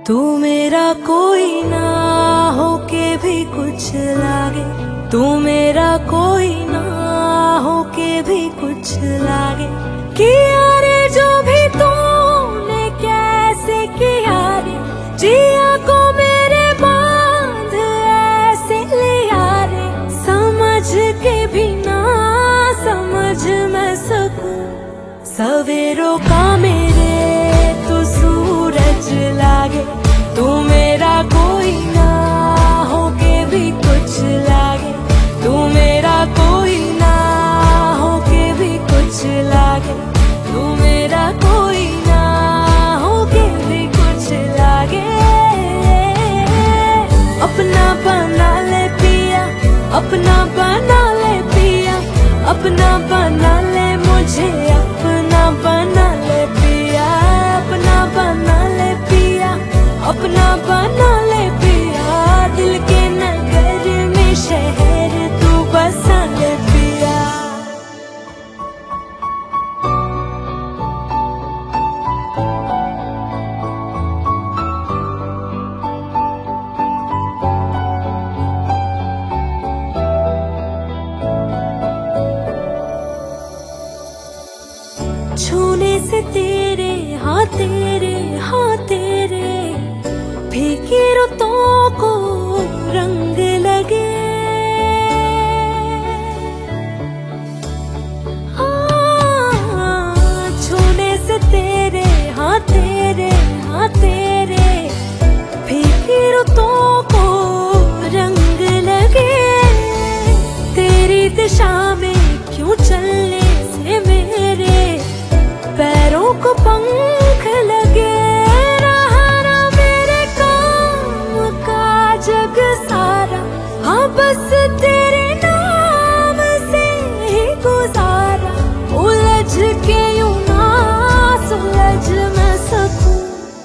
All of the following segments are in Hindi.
तू मेरा कोई ना हो के भी कुछ लागे, तू मेरा कोई ना हो के भी कुछ लागे। किया रे जो भी तूने कैसे किया रे, जिया को मेरे बांध ऐसे लिया रे। समझ के भी ना समझ मैं सकूं, सवेरों का मेरे तू सूरज लागे। तू मेरा कोई ना हो के भी कुछ लागे, तू मेरा कोई ना हो के भी कुछ लागे। तू मेरा कोई ना हो के भी कुछ लागे। अपना बना ले पिया, अपना बना ले पिया, अपना बना ले मुझे, अपना बना ले पिया, अपना बना ले पिया, अपना बना ले पिया। दिल के नगर में शहर तू बसा ले पिया। छूने से तेरे हाँ तेरे हाँ तेरे फीकी रुतों को रंग लगे। छूने से तेरे हाँ तेरे हाँ तेरे फीकी रुतों को रंग लगे। तेरी दिशा में क्यों चलने से मेरे पैरों को पंख लगे। रहा ना मेरे काम का जग सारा, हाँ बस तेरे नाम से ही गुजारा। उलझ के यूं ना सुलझ मैं सकूं,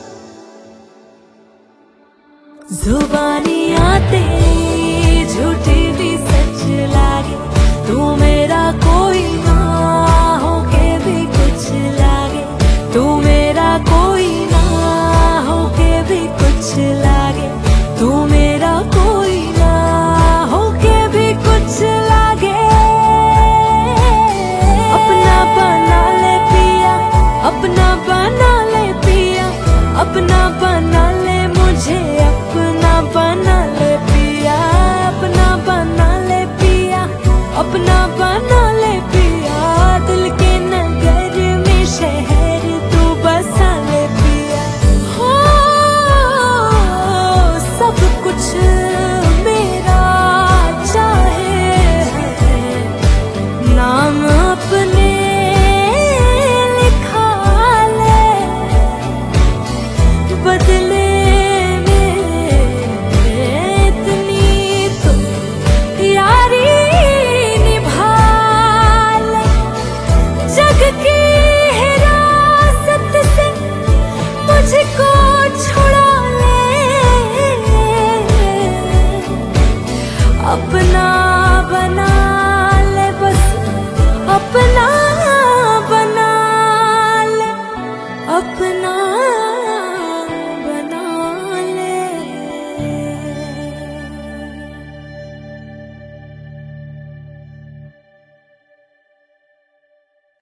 जुबानियां तेरी झूठी भी सच लागे। तू मेरा कोई ना हो के भी कुछ लागे, तू मेरा कोई ना हो के भी कुछ लागे। तू मेरा कोई ना हो के भी कुछ लागे। अपना बना ले पिया, अपना बना ले पिया, अपना बना ले मुझे, अपना बना ले पिया, अपना बना ले पिया, अपना बना ले पिया। दिल के नगर में शहर तू बसा ले पिया। हो सब कुछ मेरा चाहे है, नाम अपने लिखा ले। बदले में इतनी तो यारी निभा ले। जग की हिरासत से मुझको छुड़ा ले। अपना बना ले बस, अपना